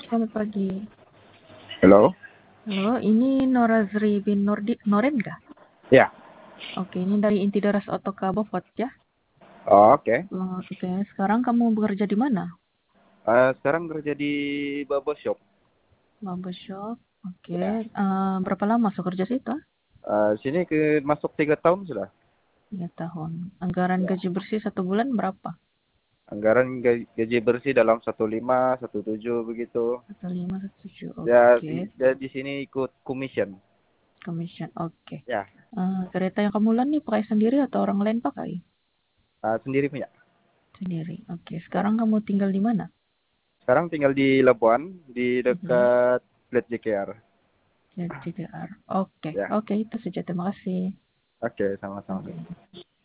Selamat pagi. Halo? Halo, ini Norazri bin Noren kah? Ya. Oke, ini dari Inti Daras Otoka Bovot ya. Oh, oke. Oke, sekarang kamu bekerja di mana? Sekarang kerja di Bubble Shop. Bubble shop. Oke, Ya. berapa lama masuk kerja situ? Sini masuk 3 tahun sudah. 3 tahun. Anggaran Ya. gaji bersih 1 bulan berapa? Anggaran gaji bersih dalam 15, 17 begitu. 1517. Ya, Oke, di sini ikut commission. commission. Oke. Ya. Kereta yang kamu nih pakai sendiri atau orang lain pakai? Sendiri punya. Sendiri. Oke, Ya. sekarang kamu tinggal di mana? Sekarang tinggal di Labuan, di Mhm. dekat Bled JKR. JDR. Oke, Ya. oke itu saja. Terima kasih. Oke, sama-sama. Oke.